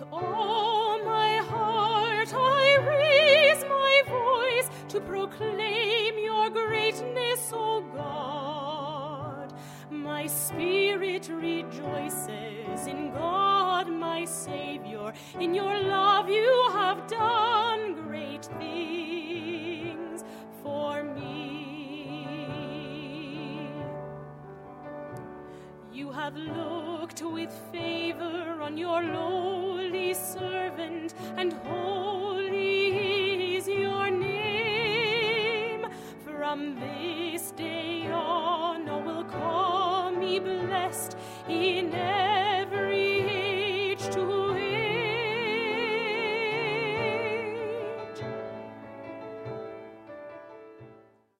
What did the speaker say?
Oh, my heart, I raise my voice to proclaim your greatness, O God. My spirit rejoices in God, my Savior. In your love you have done great things for me. You have looked with favor on your lowly servant, and holy is your name. From this day on, all will call me blessed in